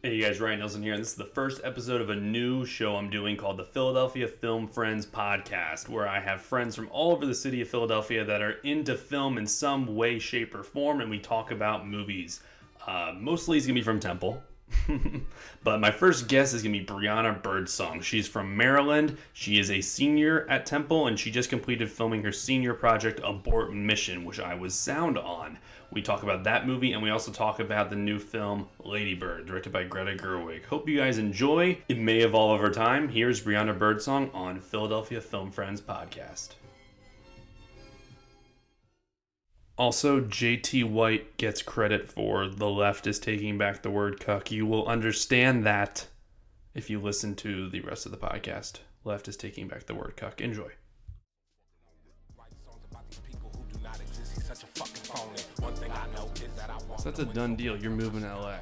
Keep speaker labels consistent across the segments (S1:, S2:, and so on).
S1: Hey, you guys, Ryan Nelson here, and this is the first episode of a new show I'm doing called the Philadelphia Film Friends Podcast, where I have friends from all over the city of Philadelphia that are into film in some way, shape, or form, and we talk about movies. Mostly it's going to be from Temple. But my first guest is going to be Brianna Birdsong. She's from Maryland. She is a senior at Temple, and she just completed filming her senior project, Abort Mission, which I was sound on. We talk about that movie, and we also talk about the new film, Lady Bird, directed by Greta Gerwig. Hope you guys enjoy. It may evolve over time. Here's Brianna Birdsong on Philadelphia Film Friends Podcast. Also, JT White gets credit for "The Left is Taking Back the Word Cuck." You will understand that if you listen to the rest of the podcast. Left is taking back the word cuck. Enjoy. So that's a done deal. You're moving to LA.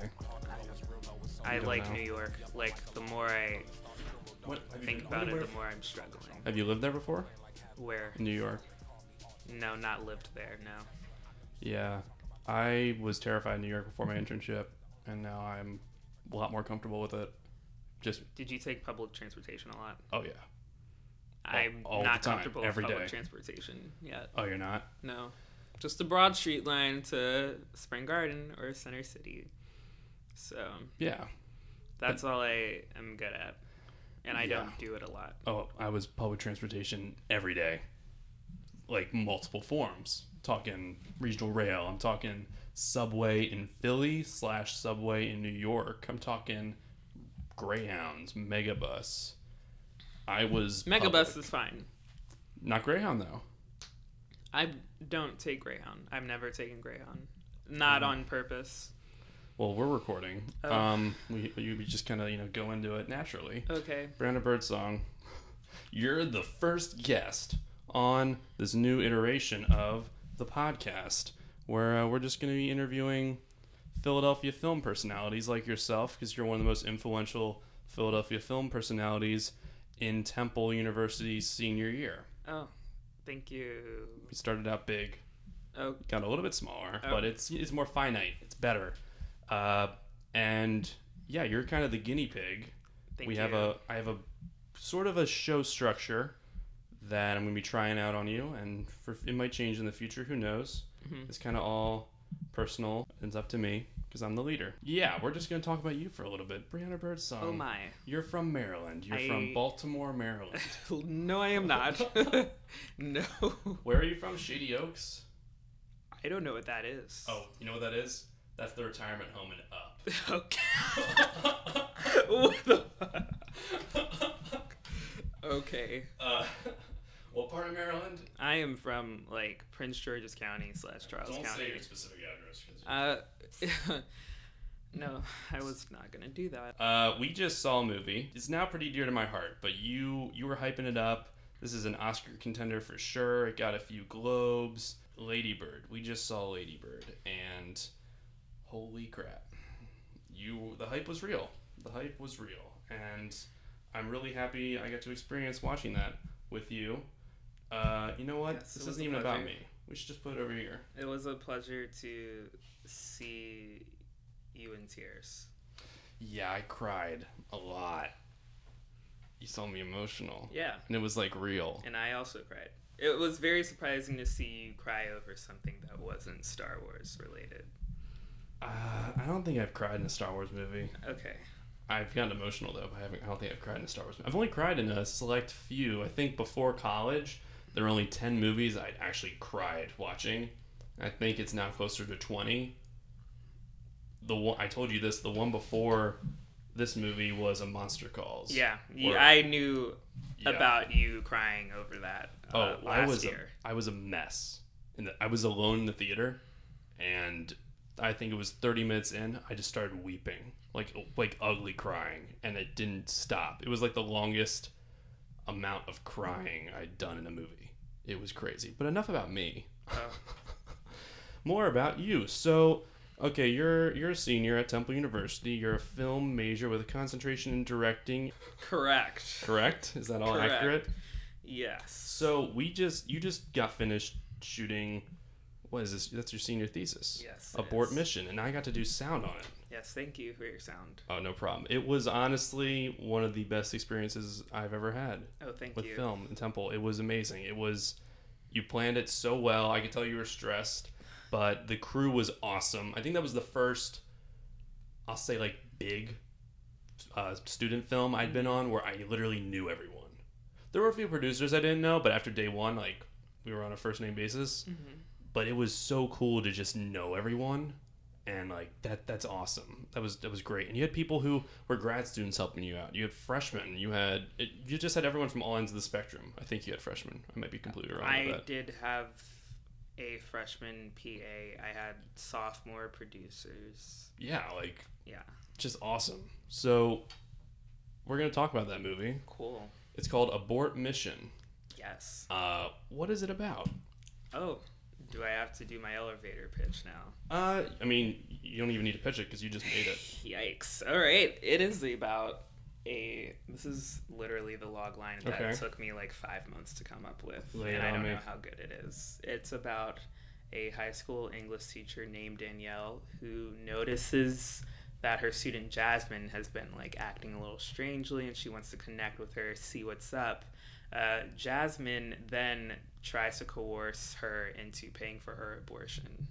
S2: I like New York. Like, the more I think about it, the more I'm struggling.
S1: Have you lived there before?
S2: Where?
S1: In New York?
S2: No, not lived there, no.
S1: Yeah. I was terrified of New York before my internship, and now I'm a lot more comfortable with it.
S2: Did you take public transportation a lot?
S1: Oh, yeah.
S2: I'm
S1: all
S2: not
S1: the time,
S2: comfortable with
S1: every
S2: public
S1: day.
S2: transportation yet.
S1: Oh, you're not?
S2: No. Just the Broad Street line to Spring Garden or Center City. So,
S1: Yeah.
S2: that's all I am good at. And I
S1: Yeah.
S2: don't do it a lot.
S1: Oh, I was public transportation every day. Like, multiple forms. Talking regional rail. I'm talking subway in Philly / subway in New York. I'm talking Greyhounds, Megabus. I was
S2: Megabus
S1: public.
S2: is fine.
S1: Not Greyhound, though.
S2: I don't take Greyhound. I've never taken Greyhound. Not on purpose.
S1: Well, we're recording.
S2: Oh.
S1: We just kind of, go into it naturally.
S2: Okay.
S1: Brianna Birdsong, you're the first guest on this new iteration of the podcast, where we're just going to be interviewing Philadelphia film personalities like yourself, because you're one of the most influential Philadelphia film personalities in Temple University's senior year.
S2: Oh, thank you.
S1: We started out big,
S2: Oh,
S1: got a little bit smaller,
S2: Oh.
S1: but it's more finite. It's better. And yeah, you're kind of the guinea pig.
S2: thank you.
S1: I have a sort of a show structure that I'm going to be trying out on you, and it might change in the future. Who knows?
S2: Mhm.
S1: It's kind of all personal. It's up to me because I'm the leader. Yeah, we're just going to talk about you for a little bit. Brianna Birdsong.
S2: Oh my.
S1: You're from Maryland. You're from Baltimore, Maryland.
S2: No, I am not. No.
S1: Where are you from? Shady Oaks?
S2: I don't know what that is.
S1: Oh, you know what that is? That's the retirement home in Up.
S2: Okay. What the fuck? Okay.
S1: What part of Maryland?
S2: I am from, like, Prince George's County / Charles
S1: Don't
S2: County.
S1: say your specific address.
S2: No, I was not gonna do that.
S1: We just saw a movie. It's now pretty dear to my heart, but you were hyping it up. This is an Oscar contender for sure. It got a few Globes. Lady Bird. We just saw Lady Bird, and holy crap. The hype was real. The hype was real, and I'm really happy I got to experience watching that with you. You know what?
S2: Yes,
S1: This
S2: it was
S1: isn't
S2: a
S1: even about
S2: pleasure.
S1: me. We should just put it over here.
S2: It was a pleasure to see you in tears.
S1: Yeah, I cried a lot. You saw me emotional.
S2: Yeah.
S1: And it was like real.
S2: And I also cried. It was very surprising to see you cry over something that wasn't Star Wars related.
S1: I don't think I've cried in a Star Wars movie.
S2: Okay.
S1: I've gotten emotional though, but I don't think I've cried in a Star Wars movie. I've only cried in a select few. I think before college, there were only 10 movies I'd actually cried watching. I think it's now closer to 20. I told you this, the one before this movie was A Monster Calls.
S2: Yeah.
S1: Where-
S2: I knew
S1: Yeah.
S2: about you crying over that last year.
S1: I was a mess. I was alone in the theater, and I think it was 30 minutes in, I just started weeping, like ugly crying, and it didn't stop. It was like the longest amount of crying I'd done in a movie. It was crazy. But enough about me.
S2: Oh.
S1: More about you. So, okay, you're a senior at Temple University. You're a film major with a concentration in directing.
S2: Correct.
S1: Correct? Is that all
S2: Correct.
S1: accurate?
S2: Yes.
S1: So you just got finished shooting. What is this? That's your senior thesis.
S2: Yes, it
S1: Abort
S2: is.
S1: Mission, and I got to do sound on it.
S2: Yes, thank you for your sound.
S1: Oh, no problem. It was honestly one of the best experiences I've ever had.
S2: Oh, thank
S1: with
S2: you.
S1: film in Temple. It was amazing. You planned it so well. I could tell you were stressed, but the crew was awesome. I think that was the first, I'll say, like, big student film I'd been on where I literally knew everyone. There were a few producers I didn't know, but after day one, like, we were on a first name basis. Mm-hmm. But it was so cool to just know everyone, and like that's awesome. That was great. And you had people who were grad students helping you out. You had freshmen. You just had everyone from all ends of the spectrum. I think you had freshmen. I might be completely wrong with that.
S2: I did have a freshman PA. I had sophomore producers.
S1: Yeah, just awesome. So we're gonna talk about that movie.
S2: Cool.
S1: It's called Abort Mission.
S2: Yes.
S1: What is it about?
S2: Oh, do I have to do my elevator pitch now?
S1: I mean, you don't even need to pitch it because you just made it.
S2: Yikes. All right. It is about this is literally the log line that took me like 5 months to come up with. And I don't know how good it is. It's about a high school English teacher named Danielle who notices that her student Jasmine has been like acting a little strangely, and she wants to connect with her, see what's up. Jasmine then tries to coerce her into paying for her abortion.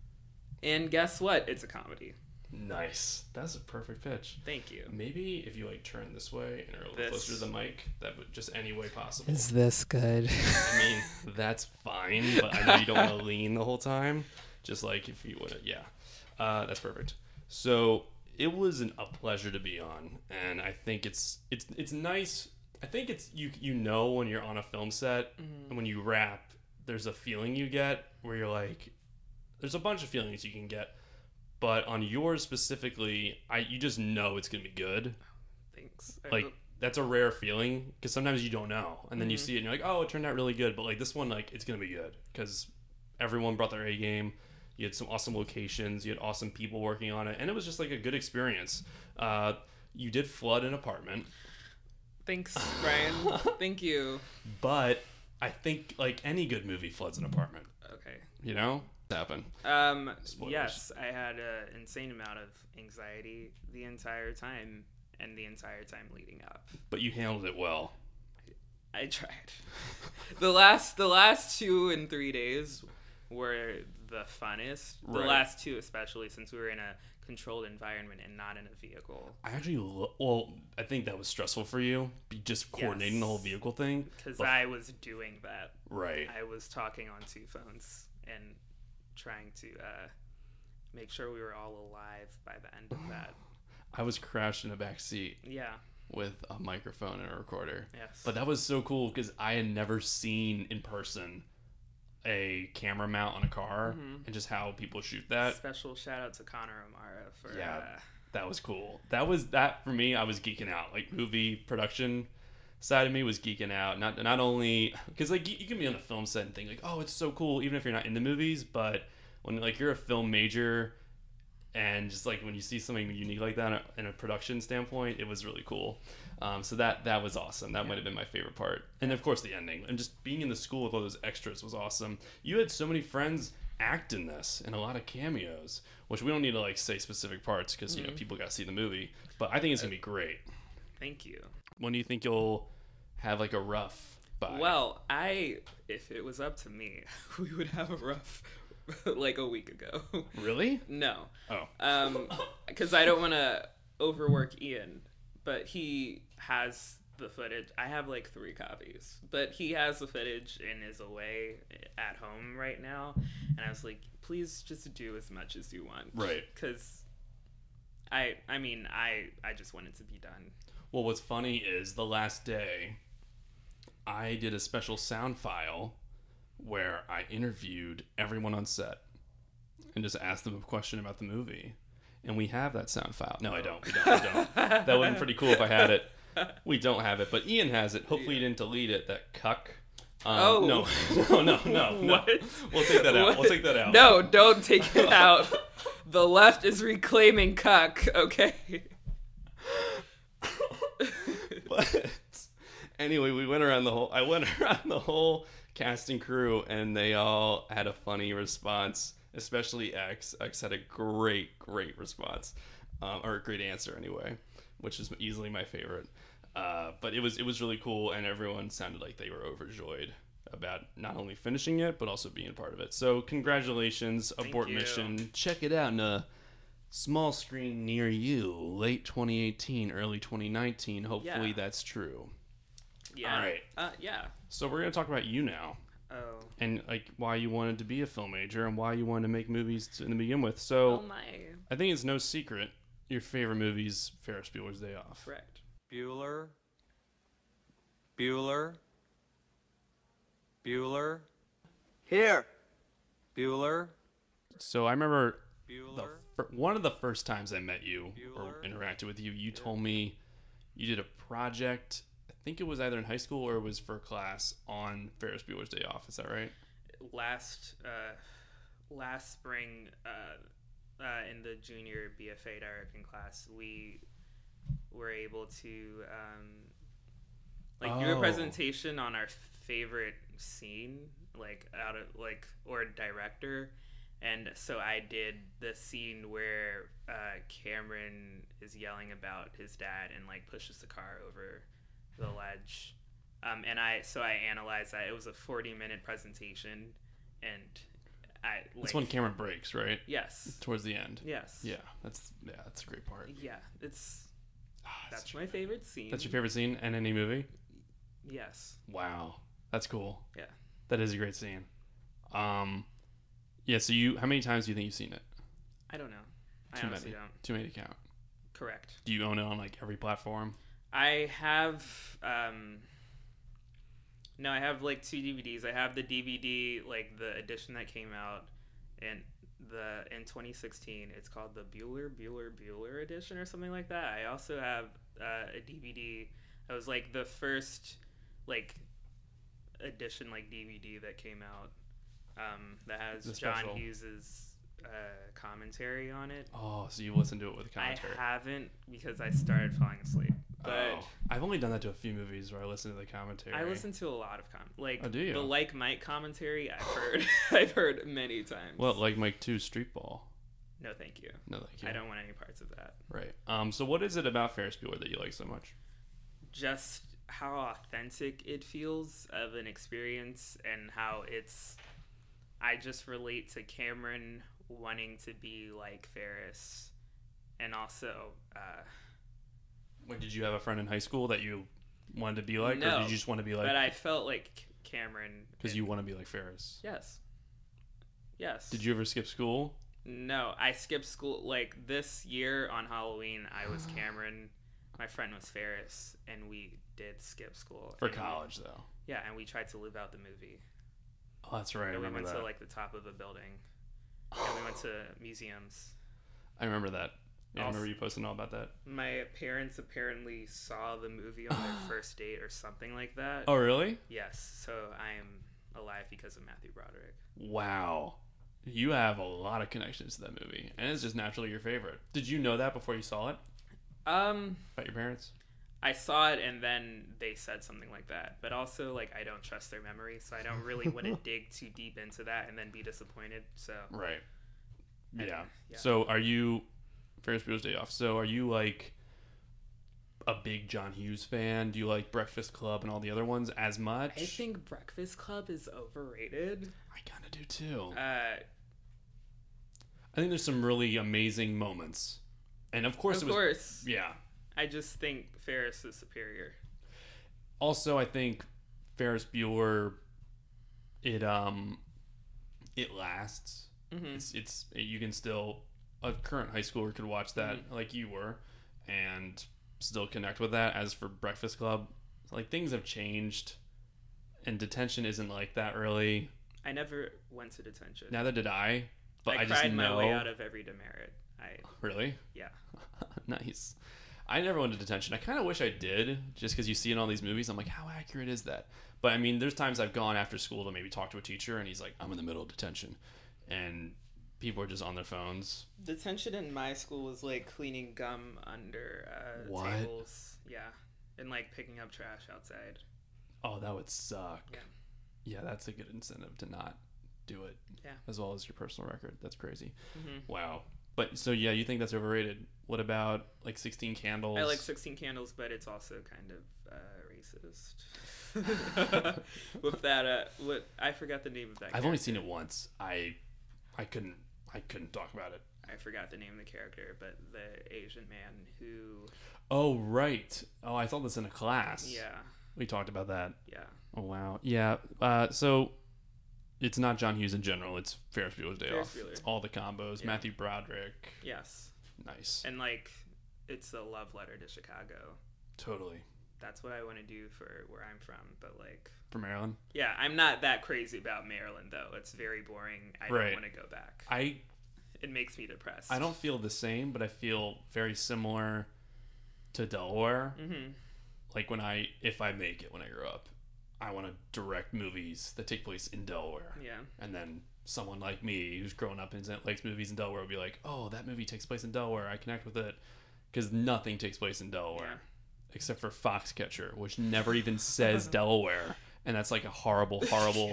S2: And guess what? It's a comedy.
S1: Nice. That's a perfect pitch.
S2: Thank you.
S1: Maybe if you like turn this way and are a little closer to the mic, that would just any way possible.
S2: Is this good?
S1: I mean, that's fine, but I know you don't want to lean the whole time. Just like if you would, yeah. That's perfect. So it was a pleasure to be on, and I think it's nice. I think it's you know when you're on a film set and when you wrap, there's a feeling you get where you're like, there's a bunch of feelings you can get, but on yours specifically, you just know it's gonna be good.
S2: Thanks.
S1: Like that's a rare feeling because sometimes you don't know, and then you see it and you're like, oh, it turned out really good. But like this one, like it's gonna be good because everyone brought their A game. You had some awesome locations. You had awesome people working on it, and it was just like a good experience. You did flood an apartment.
S2: Thanks, Brian. Thank you.
S1: But I think like any good movie floods an apartment.
S2: Okay.
S1: You know? Happen.
S2: Yes, I had an insane amount of anxiety the entire time and the entire time leading up.
S1: But you handled it well.
S2: I tried. The last 2 and 3 days were the funnest. The last 2 especially, since we were in a controlled environment and not in a vehicle.
S1: I think that was stressful for you, just coordinating the whole vehicle thing.
S2: Because I was doing that.
S1: Right.
S2: I was talking on 2 phones and trying to make sure we were all alive by the end of that.
S1: I was crashed in a back seat.
S2: Yeah.
S1: With a microphone and a recorder.
S2: Yes.
S1: But that was so cool because I had never seen in person a camera mount on a car and just how people shoot that.
S2: Special shout out to Connor O'Mara for
S1: that was cool. That for me, I was geeking out. Like movie production side of me was geeking out. Not only because like you can be on a film set and think like, oh, it's so cool, even if you're not in the movies. But when like you're a film major and just like when you see something unique like that in a production standpoint, it was really cool. So that was awesome. That might have been my favorite part. And of course the ending and just being in the school with all those extras was awesome. You had so many friends act in this and a lot of cameos, which we don't need to like say specific parts because you know people got to see the movie. But I think it's gonna be great.
S2: Thank you.
S1: When do you think you'll have like a rough by?
S2: Well, if it was up to me, we would have a rough like a week ago.
S1: Really?
S2: No.
S1: Oh.
S2: Because I don't want to overwork Ian, but he has the footage. I have like 3 copies, but he has the footage and is away at home right now. And I was like, please just do as much as you want.
S1: Right.
S2: Because I just want it to be done.
S1: Well, what's funny is the last day I did a special sound file where I interviewed everyone on set and just asked them a question about the movie. And we have that sound file. No, I don't. We don't. That would have been pretty cool if I had it. We don't have it, but Ian has it. Hopefully you didn't delete it, that cuck. No.
S2: What?
S1: We'll take that out.
S2: What?
S1: We'll take that out.
S2: No, don't take it out. The left is reclaiming cuck, okay?
S1: But anyway, I went around the whole cast and crew, and they all had a funny response, especially X. X had a great response. or a great answer anyway, which is easily my favorite. But it was really cool, and everyone sounded like they were overjoyed about not only finishing it but also being part of it. So congratulations, Abort Mission. Check it out in a small screen near you, late 2018, early 2019. Hopefully that's true.
S2: Yeah.
S1: All right.
S2: Yeah.
S1: So we're gonna talk about you now.
S2: Oh.
S1: And like why you wanted to be a film major and why you wanted to make movies to begin with. So I think it's no secret your favorite movie's Ferris Bueller's Day Off.
S2: Correct.
S3: Bueller. Here. Bueller.
S1: So I remember one of the first times I met you or interacted with you, you told me you did a project. I think it was either in high school or it was for a class on Ferris Bueller's Day Off. Is that right?
S2: Last spring, in the junior BFA directing class, we were able to do a presentation on our favorite scene, or director. And so I did the scene where Cameron is yelling about his dad and pushes the car over the ledge. And I analyzed that. It was a 40-minute presentation, and
S1: that's when Cameron breaks, right?
S2: Yes.
S1: Towards the end.
S2: Yes.
S1: Yeah, that's a great part.
S2: Yeah, that's my favorite scene.
S1: That's your favorite scene in any movie?
S2: Yes.
S1: Wow, that's cool.
S2: Yeah.
S1: That is a great scene. Yeah. So how many times do you think you've seen it?
S2: I don't know. I honestly don't.
S1: Too many to count.
S2: Correct.
S1: Do you own it on every platform?
S2: I have. No, I have 2 DVDs. I have the DVD, the edition that came out in 2016. It's called the Bueller edition or something like that. I also have a DVD that was the first edition DVD that came out that has John Hughes's commentary on it.
S1: Oh, so you listened to it with the commentary?
S2: I haven't, because I started falling asleep. But
S1: I've only done that to a few movies where I listen to the commentary.
S2: I listen to a lot of
S1: do you?
S2: The Like Mike commentary I've heard many times.
S1: Well, Like Mike 2 Street Ball.
S2: No, thank you.
S1: No, thank you.
S2: I don't want any parts of that.
S1: Right. So what is it about Ferris Bueller that you like so much?
S2: Just how authentic it feels of an experience, and how I just relate to Cameron wanting to be like Ferris, and also
S1: did you have a friend in high school that you wanted to be like?
S2: No,
S1: or did you just want to be like...
S2: But I felt like Cameron.
S1: Because you want to be like Ferris.
S2: Yes.
S1: Did you ever skip school?
S2: No, I skipped school. This year on Halloween, I was Cameron. My friend was Ferris, and we did skip school.
S1: For college, though.
S2: Yeah, and we tried to live out the movie.
S1: Oh, that's right.
S2: And
S1: I remember
S2: we went to the top of a building. And we went to museums.
S1: I remember that. Yeah, I remember you posting all about that.
S2: My parents apparently saw the movie on their first date or something like that.
S1: Oh, really?
S2: Yes. So I am alive because of Matthew Broderick.
S1: Wow. You have a lot of connections to that movie, and it's just naturally your favorite. Did you know that before you saw it? About your parents?
S2: I saw it, and then they said something like that. But also, I don't trust their memory, so I don't really want to dig too deep into that and then be disappointed. So
S1: right. Yeah. So are you... Ferris Bueller's Day Off. So are you a big John Hughes fan? Do you like Breakfast Club and all the other ones as much?
S2: I think Breakfast Club is overrated.
S1: I kind of do too.
S2: I
S1: think there's some really amazing moments. And of course yeah.
S2: I just think Ferris is superior.
S1: Also, I think Ferris Bueller, it lasts. Mm-hmm. It's you can still... A current high schooler could watch that like you were and still connect with that. As for Breakfast Club, things have changed and detention isn't like that really.
S2: I never went to detention.
S1: Neither did I, but I
S2: cried my way out of every demerit.
S1: Really?
S2: Yeah.
S1: Nice. I never went to detention. I kind of wish I did, just because you see in all these movies. I'm like, how accurate is that? But I mean, there's times I've gone after school to maybe talk to a teacher and he's like, I'm in the middle of detention. And people are just on their phones. Detention
S2: in my school was cleaning gum under tables. Yeah. And picking up trash outside.
S1: Oh, that would suck. Yeah, that's a good incentive to not do it.
S2: Yeah.
S1: As well as your personal record. That's crazy.
S2: Mm-hmm.
S1: Wow. But so yeah, you think that's overrated? What about like 16 Candles?
S2: I like 16 Candles, but it's also kind of racist. With that, what I forgot the name of that.
S1: I've only seen it once. I couldn't talk about it.
S2: I forgot the name of the character, but the Asian man who.
S1: Oh right. Oh, I saw this in a class.
S2: Yeah.
S1: We talked about that.
S2: Yeah.
S1: Oh wow. Yeah. So it's not John Hughes in general. It's Ferris Bueller's Day Off. It's all the combos. Yeah. Matthew Broderick.
S2: Yes.
S1: Nice.
S2: And like, it's a love letter to Chicago.
S1: Totally.
S2: That's what I want to do for where I'm from, but like.
S1: For Maryland.
S2: Yeah, I'm not that crazy about Maryland though. It's very boring. I don't want to go back. It makes me depressed.
S1: I don't feel the same, but I feel very similar to Delaware.
S2: Mm-hmm.
S1: Like if I make it when I grow up, I want to direct movies that take place in Delaware.
S2: Yeah.
S1: And then someone like me who's grown up and likes movies in Delaware will be like, oh, that movie takes place in Delaware. I connect with it. Because nothing takes place in Delaware except for Foxcatcher, which never even says Delaware. And that's like a horrible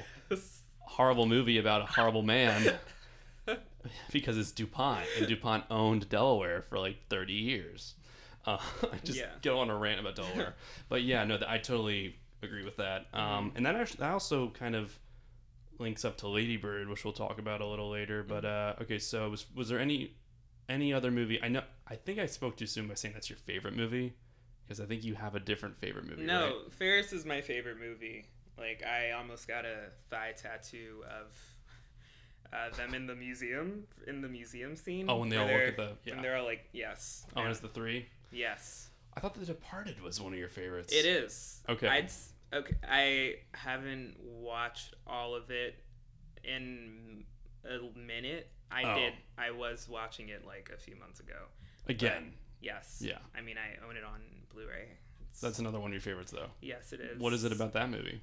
S1: movie about a horrible man. Because it's DuPont, and DuPont owned Delaware for like 30 years. I just go on a rant about Delaware. But yeah, no, I totally agree with that. And that also kind of links up to Lady Bird, which we'll talk about a little later. But okay, so was there any other movie? I think I spoke too soon by saying that's your favorite movie, because I think you have a different favorite movie.
S2: No,
S1: right?
S2: Ferris is my favorite movie. Like, I almost got a thigh tattoo of them in the museum scene.
S1: Oh, when they all look at the
S2: and they're all like, yes.
S1: Oh, and it's the three.
S2: Yes.
S1: I thought The Departed was one of your favorites.
S2: It is.
S1: Okay.
S2: I haven't watched all of it in a minute. I was watching it like a few months ago.
S1: Again.
S2: But, yes.
S1: Yeah.
S2: I mean, I own it on Blu-ray.
S1: That's another one of your favorites, though.
S2: Yes, it is.
S1: What is it about that movie?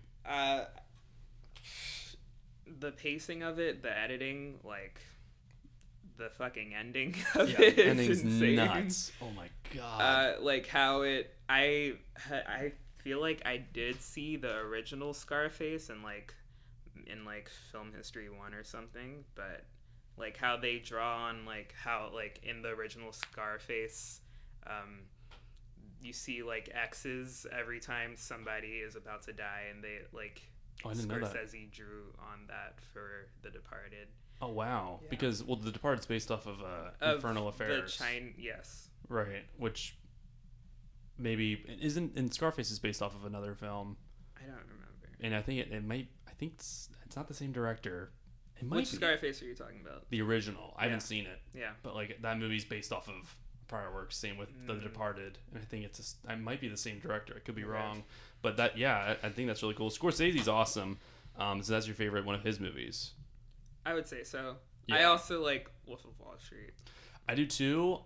S2: The pacing of it, the editing, like the fucking ending of it
S1: ending's
S2: is insane.
S1: Nuts. Oh my god.
S2: Like how I feel like I did see the original Scarface in Film History 1 or something, but like how they draw on like how like in the original Scarface, you see like X's every time somebody is about to die, and they like.
S1: Oh, I didn't know that.
S2: Scorsese drew on that for The Departed.
S1: Oh wow!
S2: Yeah.
S1: Because The Departed's based off of Infernal Affairs.
S2: Yes.
S1: Right, which maybe isn't, and Scarface is based off of another film.
S2: I don't remember.
S1: And I think it might. I think it's not the same director. It might
S2: Which be. Scarface are you talking about?
S1: The original. I haven't seen it.
S2: Yeah.
S1: But like that movie's based off of prior work. Same with The Departed, and I think I might be the same director. I could be wrong. But I think that's really cool. Scorsese's awesome. So that's your favorite one of his movies?
S2: I would say so. Yeah. I also like Wolf of Wall Street.
S1: I do too.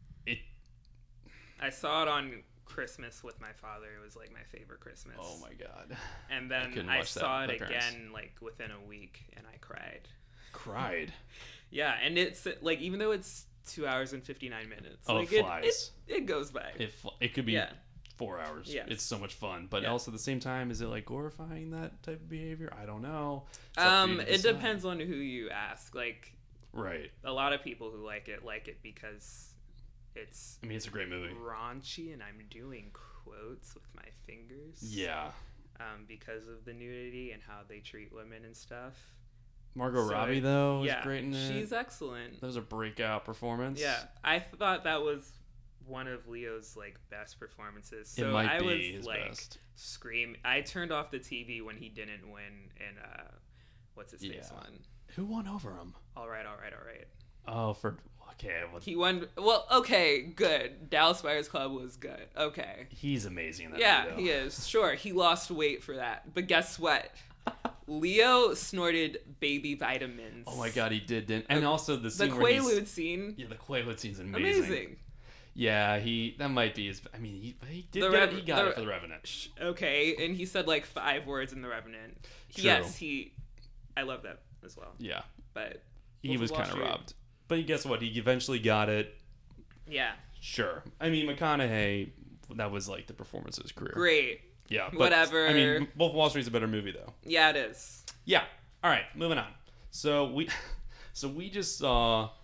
S2: I saw it on Christmas with my father. It was like my favorite Christmas.
S1: Oh my god.
S2: And then I saw it again like within a week, and I cried.
S1: Cried?
S2: Yeah, and it's like, even though it's 2 hours and 59 minutes.
S1: Oh,
S2: like,
S1: it flies.
S2: It goes by.
S1: It could be 4 hours.
S2: Yes.
S1: It's so much fun. But also at the same time, is it like glorifying that type of behavior? I don't know.
S2: It depends on who you ask. Like,
S1: right.
S2: A lot of people who like it because it's.
S1: I mean, it's a great movie.
S2: Raunchy, and I'm doing quotes with my fingers.
S1: Yeah.
S2: Because of the nudity and how they treat women and stuff.
S1: Margot Robbie, though, is great in it.
S2: She's excellent.
S1: That was a breakout performance.
S2: Yeah, I thought that was one of Leo's like best performances. So
S1: it might
S2: I
S1: be
S2: was
S1: his
S2: like
S1: best.
S2: Scream. I turned off the TV when he didn't win in what's his face one.
S1: Who won over him?
S2: All right.
S1: Oh,
S2: he won. Well, okay, good. Dallas Buyers Club was good. Okay,
S1: he's amazing in that movie,
S2: he is. Sure, he lost weight for that, but guess what? Leo snorted baby vitamins.
S1: Oh my god, he did, didn't? And also the scene
S2: Quaalude scene.
S1: Yeah, the Quaalude scene's amazing. Yeah, that might be his. I mean, he did he got it for The Revenant.
S2: Okay, and he said like 5 words in The Revenant.
S1: True.
S2: Yes, I love that as well.
S1: Yeah,
S2: but
S1: he was kind of robbed. But guess what? He eventually got it.
S2: Yeah.
S1: Sure. I mean, McConaughey, that was like the performance of his career.
S2: Great.
S1: Yeah. But,
S2: whatever.
S1: I mean, Wolf of Wall Street's a better movie, though.
S2: Yeah, it is.
S1: Yeah. All right, moving on. So we just saw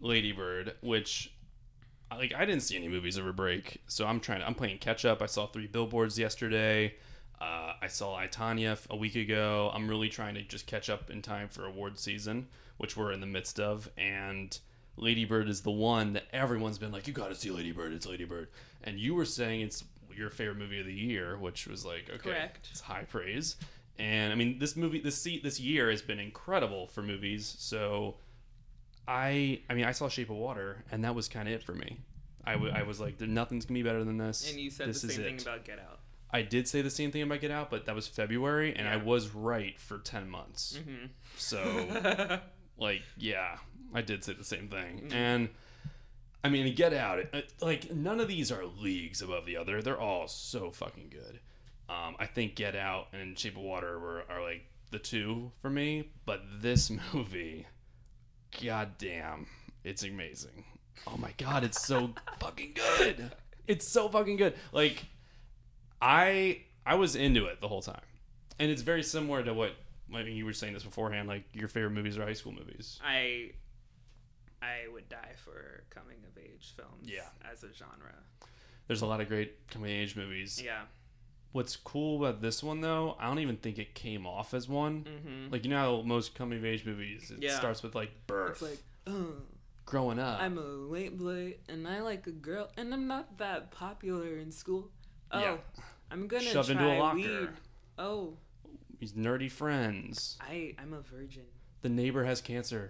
S1: Lady Bird, which I didn't see any movies over break, so I'm playing catch up. I saw 3 Billboards yesterday. I saw I, Tonya a week ago. I'm really trying to just catch up in time for award season, which we're in the midst of. And Lady Bird is the one that everyone's been like, you got to see Lady Bird. It's Lady Bird. And you were saying it's your favorite movie of the year, which was like, okay, correct. It's high praise. And I mean, this year has been incredible for movies. So I saw Shape of Water, and that was kind of it for me. I was like, nothing's gonna be better than this.
S2: And you said the same thing about Get Out.
S1: I did say the same thing about Get Out, but that was February, and I was right for 10 months. Mm-hmm. So, I did say the same thing. Mm-hmm. And, I mean, Get Out, none of these are leagues above the other. They're all so fucking good. I think Get Out and Shape of Water are like the two for me, but this movie, goddamn, it's amazing. Oh my god, it's so fucking good. It's so fucking good. Like, I was into it the whole time. And it's very similar to what, I mean, you were saying this beforehand, like your favorite movies are high school movies.
S2: I would die for coming of age films as a genre.
S1: There's a lot of great coming of age movies.
S2: Yeah.
S1: What's cool about this one, though, I don't even think it came off as one. Mm-hmm. Like, you know how most coming of age movies, it starts with, like, birth. It's like, growing up.
S2: I'm a late boy, and I like a girl, and I'm not that popular in school. Oh, yeah. I'm gonna
S1: shoved
S2: try
S1: into a locker.
S2: Weed. Oh.
S1: These nerdy friends.
S2: I'm a virgin.
S1: The neighbor has cancer.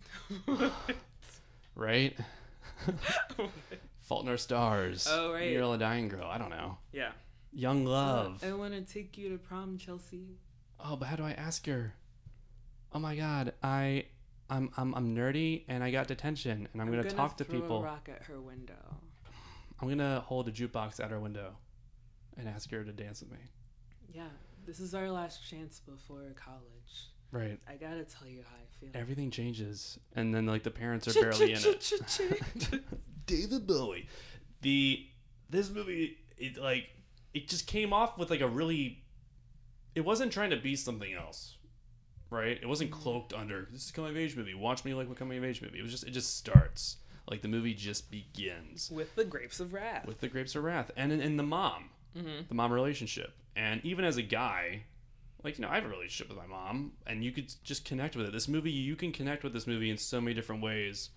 S1: Right? Fault in Our Stars.
S2: Oh, right.
S1: You're a dying girl. I don't know.
S2: Yeah.
S1: Young Love.
S2: I want to take you to prom, Chelsea.
S1: Oh, but how do I ask her? Oh my God, I'm nerdy and I got detention and I'm gonna talk to people.
S2: I'm gonna throw a rock at her window.
S1: I'm gonna hold a jukebox at her window and ask her to dance with me.
S2: Yeah, this is our last chance before college.
S1: Right.
S2: I gotta tell you how I feel.
S1: Everything changes, and then like the parents are barely in it. David Bowie. This movie, it just came off with like a really. It wasn't trying to be something else. Right? It wasn't cloaked under, this is a coming of age movie. Watch me like a coming of age movie. It just starts. Like the movie just begins.
S2: With the Grapes of Wrath.
S1: And in the mom. Mm-hmm. The mom relationship. And even as a guy, like, I have a relationship with my mom, and you could just connect with it. This movie, you can connect with this movie in so many different ways.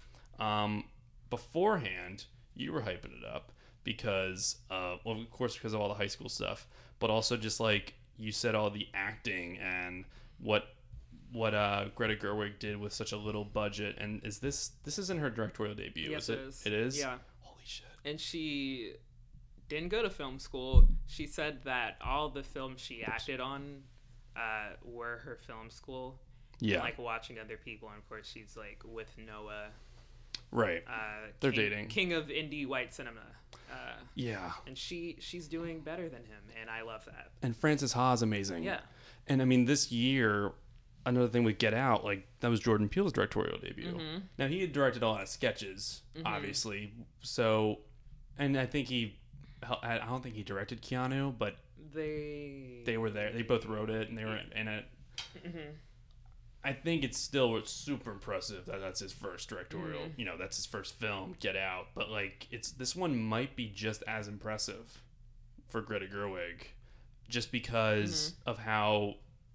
S1: Beforehand, you were hyping it up because, of course, because of all the high school stuff, but also just like you said, all the acting and what Greta Gerwig did with such a little budget. And this isn't her directorial debut?
S2: Yes,
S1: it
S2: is.
S1: It is?
S2: Yeah.
S1: Holy shit.
S2: And she didn't go to film school. She said that all the films she acted on were her film school.
S1: Yeah.
S2: And, like, watching other people, and of course she's like with Noah.
S1: Right. They're dating.
S2: King of indie white cinema.
S1: Yeah.
S2: And she's doing better than him, and I love that.
S1: And Frances Ha is amazing.
S2: Yeah.
S1: And I mean, this year, another thing with Get Out, like, that was Jordan Peele's directorial debut. Mm-hmm. Now, he had directed a lot of sketches, obviously. So, and I don't think he directed Keanu, but they were there. They both wrote it, and they were in it. Mm-hmm. I think it's still super impressive that that's his first directorial, that's his first film, Get Out. But, like, this one might be just as impressive for Greta Gerwig, just because of how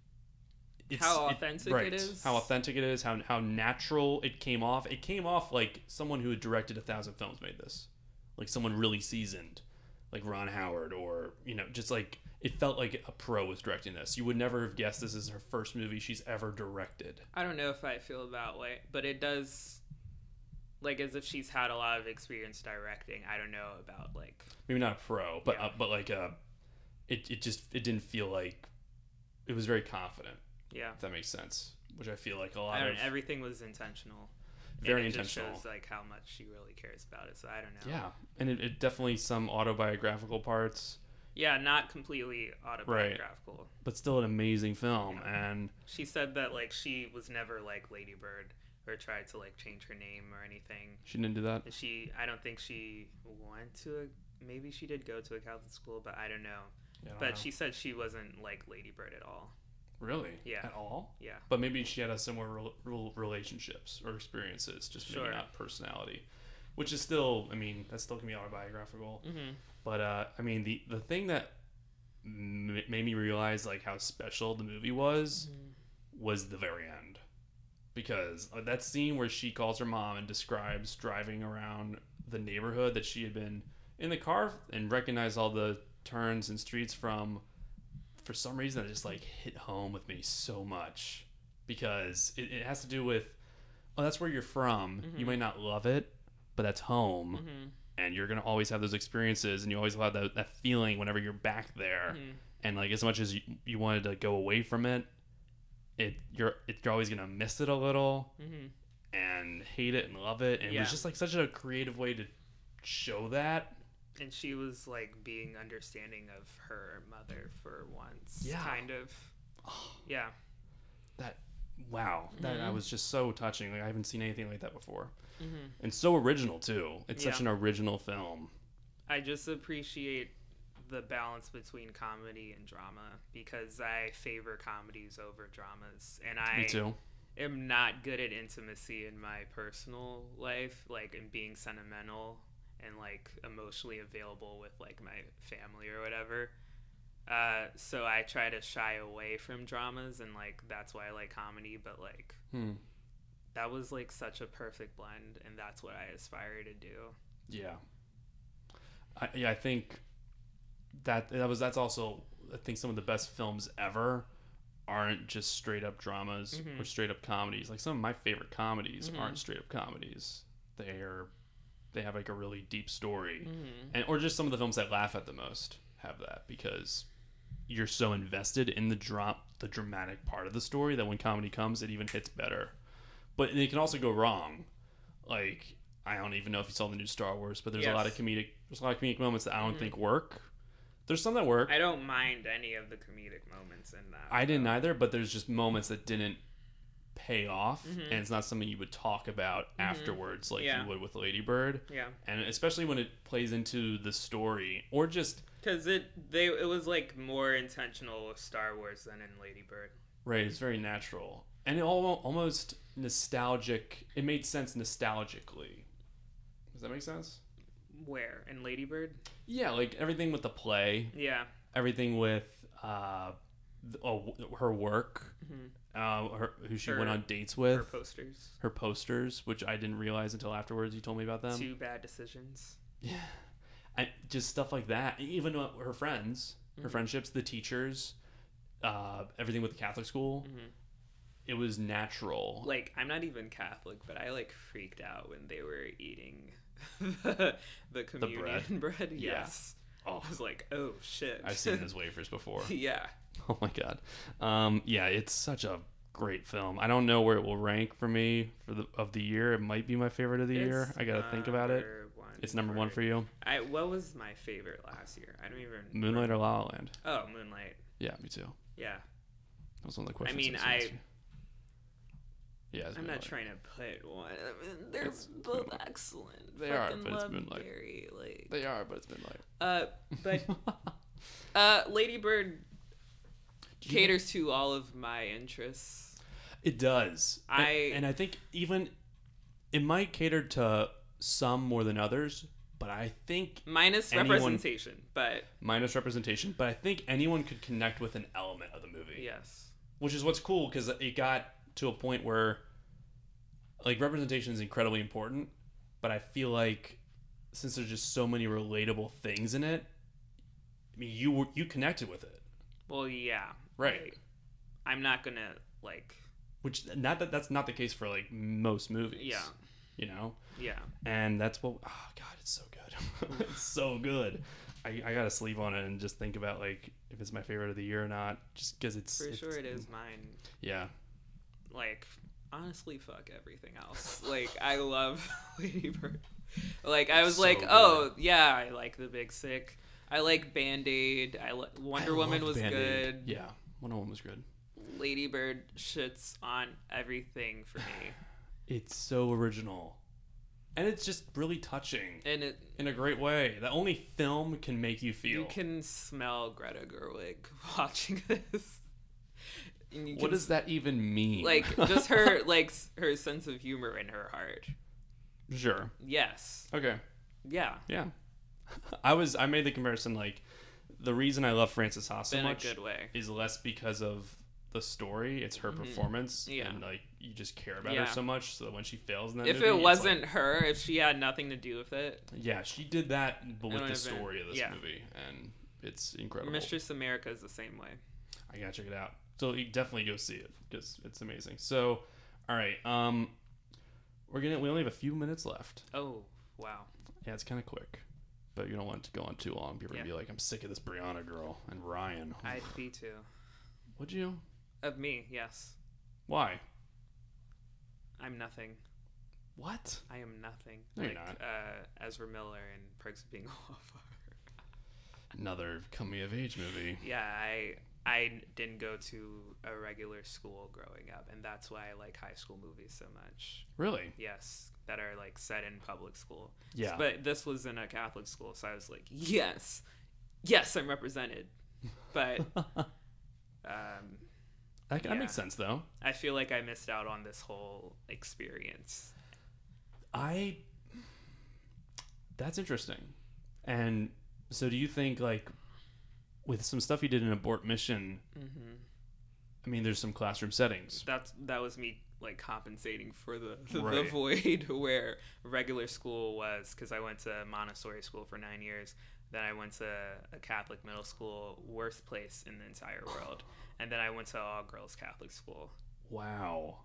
S2: authentic it is.
S1: How authentic it is, how natural it came off. It came off like someone who had directed 1,000 films made this. Like someone really seasoned, like Ron Howard, or, just like, it felt like a pro was directing this. You would never have guessed this is her first movie she's ever directed.
S2: I don't know if I feel that way, but it does, like, as if she's had a lot of experience directing. I don't know about, like,
S1: maybe not a pro, but like it didn't feel like it was very confident.
S2: Yeah,
S1: if that makes sense. Which I feel like a lot of
S2: everything was intentional.
S1: Very intentional.
S2: It just shows, like, how much she really cares about it. So I don't know.
S1: Yeah, and it definitely some autobiographical parts.
S2: Yeah, not completely autobiographical.
S1: Right. But still an amazing film. Yeah. And
S2: she said that, like, she was never like Lady Bird or tried to, like, change her name or anything.
S1: She didn't do that?
S2: And I don't think she went to maybe she did go to a Catholic school, but I don't know. Yeah, I don't know. She said she wasn't like Lady Bird at all.
S1: Really?
S2: Yeah.
S1: At all?
S2: Yeah.
S1: But maybe she had a similar relationships or experiences, just maybe not personality. Which is still, I mean, that still can be autobiographical.
S2: Mm-hmm.
S1: But, I mean, the thing that made me realize, like, how special the movie was the very end. Because that scene where she calls her mom and describes driving around the neighborhood that she had been in the car and recognized all the turns and streets from, for some reason, it just, like, hit home with me so much. Because it has to do with, that's where you're from. You might not love it, but that's home. And you're going to always have those experiences, and you always have that feeling whenever you're back there. And, like, as much as you wanted to go away from it, you're always going to miss it a little and hate it and love it. And it was just, like, such a creative way to show that.
S2: And she was, like, being understanding of her mother for once.
S1: Yeah.
S2: Kind of. Yeah.
S1: Wow. That was just so touching. Like, I haven't seen anything like that before. And so original, too. It's such an original film.
S2: I just appreciate the balance between comedy and drama because I favor comedies over dramas. And I
S1: Me too.
S2: am not good at intimacy in my personal life, like in being sentimental and like emotionally available with like my family or whatever. So I try to shy away from dramas, and like that's why I like comedy. But like that was like such a perfect blend, and that's what I aspire to do.
S1: Yeah. I think that's also, I think some of the best films ever aren't just straight up dramas or straight up comedies. Like some of my favorite comedies aren't straight up comedies. They have like a really deep story, and or just some of the films that laugh at the most have that because you're so invested in the dramatic part of the story that when comedy comes, it even hits better. But it can also go wrong. Like, I don't even know if you saw the new Star Wars, but there's a lot of comedic moments that I don't think work. There's some that work.
S2: I don't mind any of the comedic moments in that.
S1: I didn't either, but there's just moments that didn't pay off, and it's not something you would talk about afterwards like you would with Lady Bird.
S2: Yeah.
S1: And especially when it plays into the story, or just...
S2: Because it was like more intentional with Star Wars than in Lady Bird.
S1: Right, it's very natural. And it almost nostalgic. It made sense nostalgically. Does that make sense?
S2: Where? In Lady Bird?
S1: Yeah, like everything with the play.
S2: Yeah.
S1: Everything with her work. Who she went on dates with. Her posters, which I didn't realize until afterwards. You told me about them.
S2: 2 bad decisions.
S1: Yeah. Just stuff like that. Even her friends, her friendships, the teachers, everything with the Catholic school. It was natural.
S2: Like, I'm not even Catholic, but I like freaked out when they were eating the communion bread. Yes. Yeah. I was like, oh shit.
S1: I've seen those wafers before.
S2: Yeah.
S1: Oh my god. Yeah, it's such a great film. I don't know where it will rank for me of the year. It might be my favorite of the year. I gotta think about it. It's number 1 for you.
S2: What was my favorite last year? I don't even.
S1: Moonlight or La La Land?
S2: Oh, Moonlight.
S1: Yeah, me too.
S2: Yeah.
S1: That was one of the questions.
S2: I mean,
S1: Yeah,
S2: I'm not trying to put one. I mean, they're both excellent.
S1: They are, but it's Moonlight. They are, but it's Moonlight.
S2: But Lady Bird caters to all of my interests.
S1: It does. And I think even it might cater to some more than others, but I think
S2: minus representation. But
S1: I think anyone could connect with an element of the movie.
S2: Yes.
S1: Which is what's cool, because it got to a point where, like, representation is incredibly important, but I feel like since there's just so many relatable things in it, I mean, you connected with it.
S2: Well, yeah.
S1: Right.
S2: Like, I'm not gonna, like...
S1: Which, that's not the case for, like, most movies.
S2: Yeah.
S1: You know?
S2: Yeah.
S1: And that's what... Oh, God, it's so good. It's so good. I gotta sleep on it and just think about, like, if it's my favorite of the year or not, just because it's...
S2: For sure it is mine.
S1: Yeah.
S2: Like, honestly, fuck everything else. Like, I love Lady Bird. Like, I was so like, good. Oh, yeah, I like The Big Sick. I like Band-Aid. Wonder Woman was good.
S1: Yeah, Wonder Woman was good.
S2: Lady Bird shits on everything for me.
S1: It's so original. And it's just really touching.
S2: And it
S1: in a great way. That only film can make you feel.
S2: You can smell Greta Gerwig watching this.
S1: What does that even mean?
S2: Like, just her, like, her sense of humor in her heart.
S1: Sure.
S2: Yes.
S1: Okay.
S2: Yeah.
S1: Yeah. I made the comparison, like, the reason I love Frances Ha so much
S2: in a good way
S1: is less because of the story, it's her performance, and, like, you just care about her so much, so that when she fails in that movie...
S2: If it wasn't her, if she had nothing to do with it...
S1: Yeah, she did that, but with the story of this movie, and it's incredible.
S2: Mistress America is the same way.
S1: I gotta check it out. So you definitely go see it, because it's amazing. So, alright, we only have a few minutes left.
S2: Oh, wow.
S1: Yeah, it's kind of quick. But you don't want it to go on too long. People are going to be like, I'm sick of this Brianna girl and Ryan.
S2: I'd be too.
S1: Would you?
S2: Of me, yes.
S1: Why?
S2: I'm nothing.
S1: What?
S2: I am nothing.
S1: No, you're not.
S2: Ezra Miller in Perks of Being a Wallflower.
S1: Another coming-of-age movie.
S2: Yeah, I didn't go to a regular school growing up, and that's why I like high school movies so much.
S1: Really?
S2: Yes, that are like set in public school.
S1: Yeah.
S2: But this was in a Catholic school, so I was like, yes, I'm represented. But
S1: that makes sense, though.
S2: I feel like I missed out on this whole experience.
S1: That's interesting. And so do you think, like, with some stuff you did in Abort Mission, I mean, there's some classroom settings.
S2: That was me, like, compensating for the
S1: Right.
S2: void where regular school was, because I went to Montessori school for 9 years. Then I went to a Catholic middle school, worst place in the entire world. And then I went to all-girls Catholic school.
S1: Wow.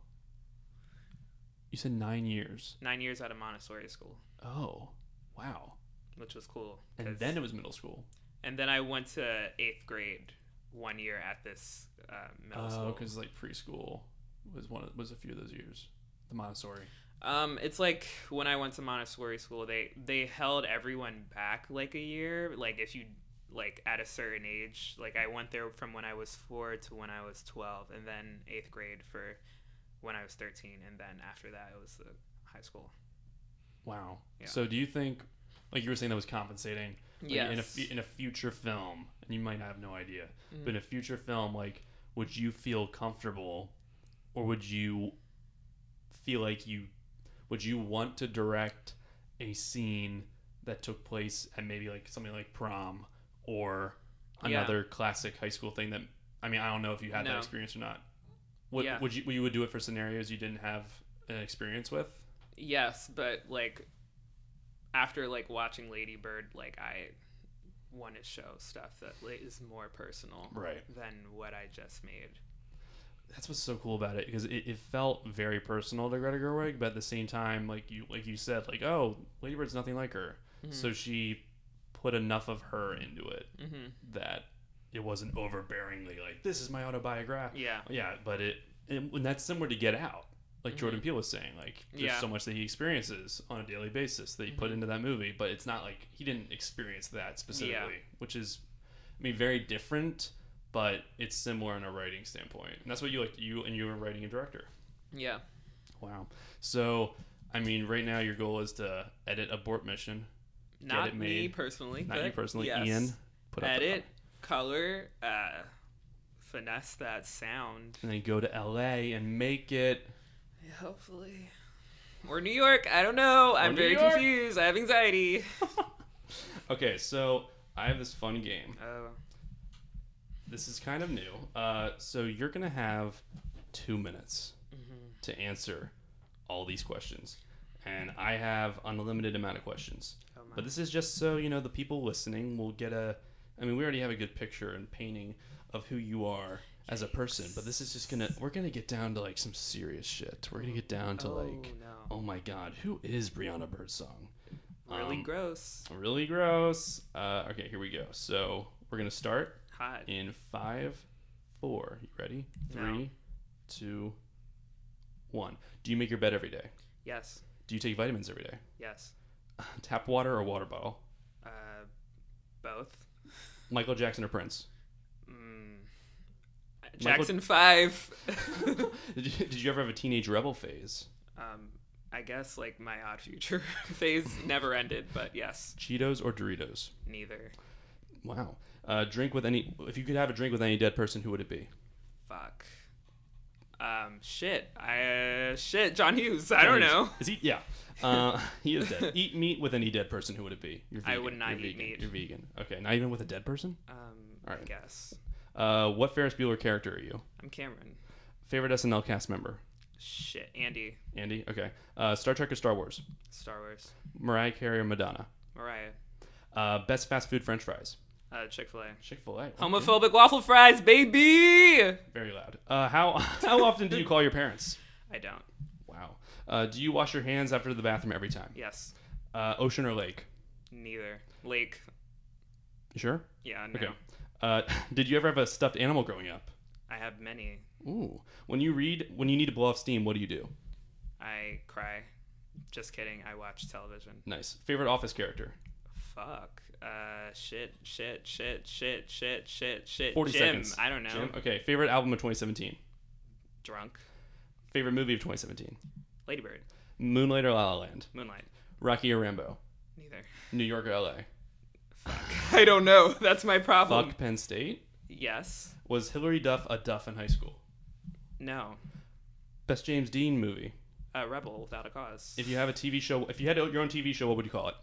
S1: You said 9 years.
S2: 9 years at a Montessori school.
S1: Oh, wow.
S2: Which was cool.
S1: And then it was middle school.
S2: And then I went to 8th grade 1 year at this middle school.
S1: Oh, because, like, preschool was a few of those years. The Montessori.
S2: It's like when I went to Montessori school, they held everyone back like a year. Like, if you, like, at a certain age, like, I went there from when I was 4 to when I was 12, and then 8th grade for when I was 13, and then after that it was the high school.
S1: Wow.
S2: Yeah.
S1: So do you think, like you were saying, that was compensating? Like,
S2: yes.
S1: In a future film, and you might have no idea, but in a future film, like, would you feel comfortable, or would you feel like would you want to direct a scene that took place at maybe, like, something like prom or another classic high school thing that, I mean, I don't know if you had that experience or not. Would you do it for scenarios you didn't have an experience with?
S2: Yes, but, like, after, like, watching Lady Bird, like, I want to show stuff that is more personal than what I just made.
S1: That's what's so cool about it, because it felt very personal to Greta Gerwig, but at the same time, like you said, like, oh, Lady Bird's nothing like her. So she put enough of her into it that it wasn't overbearingly like, this is my autobiography. Yeah, but and that's similar to Get Out. Like Jordan Peele was saying, like, there's so much that he experiences on a daily basis that he put into that movie, but it's not like he didn't experience that specifically, which is, I mean, very different, but it's similar in a writing standpoint. And that's what you were writing and director. Yeah. Wow. So, I mean, right now your goal is to edit Abort Mission.
S2: Not get it made. Me personally.
S1: Not you personally. Yes. Ian.
S2: Edit, color, finesse that sound.
S1: And then go to LA and make it.
S2: Hopefully. Or New York. I don't know. I'm very confused. I have anxiety.
S1: Okay, so I have this fun game.
S2: Oh.
S1: This is kind of new. So you're going to have 2 minutes to answer all these questions. And I have an unlimited amount of questions. Oh, but this is just so, the people listening will get we already have a good picture and painting of who you are as a person, but this is just we're gonna get down to, like, some serious shit. We're gonna get down to oh my god, who is Brianna Birdsong?
S2: Really gross.
S1: Really gross. Okay, here we go. So we're gonna start in 5, 4. You ready? 3, 2, 1. Do you make your bed every day?
S2: Yes.
S1: Do you take vitamins every day?
S2: Yes.
S1: Tap water or water bottle?
S2: Both.
S1: Michael Jackson or Prince?
S2: Jackson 5.
S1: Did you ever have a teenage rebel phase?
S2: I guess, like, my Odd Future phase never ended, but yes.
S1: Cheetos or Doritos?
S2: Neither.
S1: Wow. If you could have a drink with any dead person, who would it be?
S2: Fuck. Shit, John Hughes. I don't know.
S1: Is he? Yeah. He is dead. Eat meat with any dead person. Who would it be? You're vegan.
S2: I would not
S1: You're
S2: eat
S1: vegan.
S2: meat.
S1: You're vegan. Okay, not even with a dead person?
S2: All right. I guess.
S1: What Ferris Bueller character are you?
S2: I'm Cameron.
S1: Favorite SNL cast member?
S2: Shit, Andy.
S1: Andy? Okay. Star Trek or Star Wars?
S2: Star Wars.
S1: Mariah Carey or Madonna?
S2: Mariah.
S1: Best fast food French fries?
S2: Chick-fil-A.
S1: Chick-fil-A. Okay.
S2: Homophobic waffle fries, baby!
S1: Very loud. How often do you call your parents?
S2: I don't.
S1: Wow. Do you wash your hands after the bathroom every time?
S2: Yes.
S1: Ocean or lake?
S2: Neither. Lake.
S1: You sure?
S2: Yeah, no.
S1: Okay. Did you ever have a stuffed animal growing up?
S2: I have many.
S1: Ooh. When you need to blow off steam, what do?
S2: I cry. Just kidding. I watch television.
S1: Nice. Favorite Office character?
S2: Fuck. Shit.
S1: 40
S2: Jim.
S1: seconds.
S2: I don't know.
S1: Jim? Okay. Favorite album of 2017?
S2: Drunk.
S1: Favorite movie of 2017?
S2: Ladybird.
S1: Moonlight or La La Land?
S2: Moonlight.
S1: Rocky or Rambo?
S2: Neither.
S1: New York or LA?
S2: Fuck. I don't know. That's my problem.
S1: Fuck Penn State?
S2: Yes.
S1: Was Hillary Duff a Duff in high school?
S2: No.
S1: Best James Dean movie?
S2: Rebel Without a Cause.
S1: If you have a TV show, if you had your own TV show, what would you call it?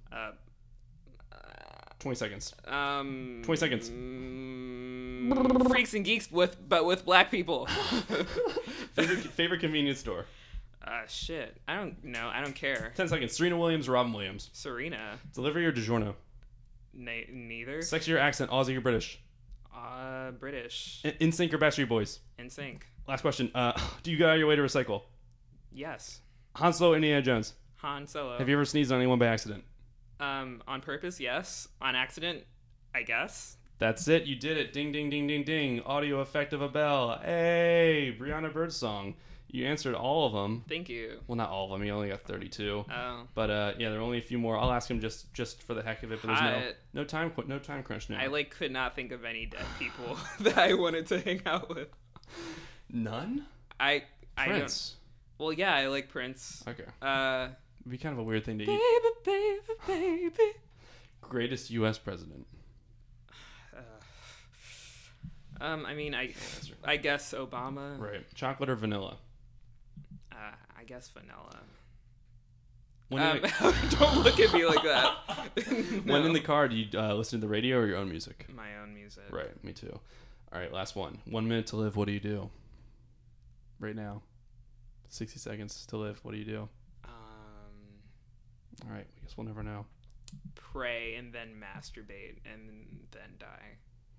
S1: 20 seconds. 20 seconds.
S2: Freaks and Geeks with black people.
S1: favorite convenience store?
S2: Shit. I don't know. I don't care.
S1: 10 seconds. Serena Williams or Robin Williams?
S2: Serena.
S1: Delivery or DiGiorno?
S2: Neither.
S1: Sexy or accent? Aussie or British?
S2: British.
S1: NSYNC or Backstreet Boys?
S2: NSYNC.
S1: Last question. Do you go out of your way to recycle?
S2: Yes.
S1: Han Solo or Indiana Jones?
S2: Han Solo.
S1: Have you ever sneezed on anyone by accident?
S2: On purpose, yes. On accident, I guess.
S1: That's it. You did it. Ding, ding, ding, ding, ding. Audio effect of a bell. Hey, Brianna Birdsong. You answered all of them.
S2: Thank you.
S1: Well, not all of them. You only got 32.
S2: Oh.
S1: But yeah, there are only a few more. I'll ask him just for the heck of it. But there's no time crunch now.
S2: I could not think of any dead people that I wanted to hang out with.
S1: None?
S2: I
S1: Prince.
S2: Well, yeah, I like Prince.
S1: Okay. It'd be kind of a weird thing to
S2: baby,
S1: eat.
S2: Baby.
S1: Greatest U.S. president.
S2: I mean, I guess Obama.
S1: Right. Chocolate or vanilla?
S2: I guess vanilla.
S1: Don't
S2: look at me like that.
S1: No. When in the car, do you listen to the radio or your own music?
S2: My own music.
S1: Right. Me too. All right. Last one. 1 minute to live. What do you do? Right now. 60 seconds to live. What do you do? All right. I guess we'll never know.
S2: Pray and then masturbate and then die.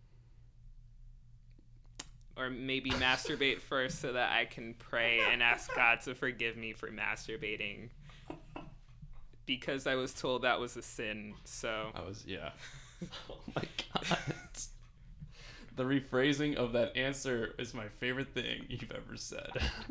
S2: Or maybe masturbate first so that I can pray and ask God to forgive me for masturbating. Because I was told that was a sin, so...
S1: Yeah. Oh my God. The rephrasing of that answer is my favorite thing you've ever said.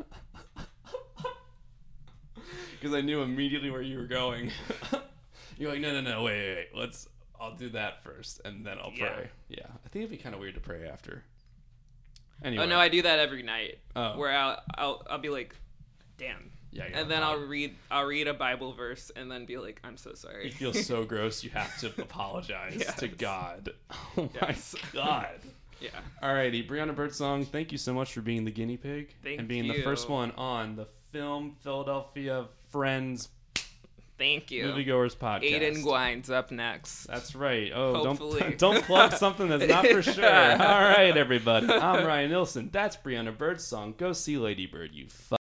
S1: Because I knew immediately where you were going. You're like, no, wait. I'll do that first, and then I'll pray. Yeah. I think it'd be kind of weird to pray after. Anyway.
S2: Oh no, I do that every night. Oh. Where I'll be like, damn.
S1: Yeah.
S2: And then I'll read a Bible verse and then be like, I'm so sorry.
S1: You feel so gross. You have to apologize to God. Oh my God.
S2: Yeah.
S1: Alrighty, Brianna Birdsong, thank you so much for being the guinea pig and being the first one on the Film Philadelphia Friends.
S2: Thank you.
S1: Moviegoers podcast.
S2: Aidan Gwine's up next.
S1: That's right. Oh,
S2: hopefully.
S1: Don't plug something that's not for sure. All right, everybody. I'm Ryan Nilsson. That's Brianna Birdsong. Go see Lady Bird, you fuck.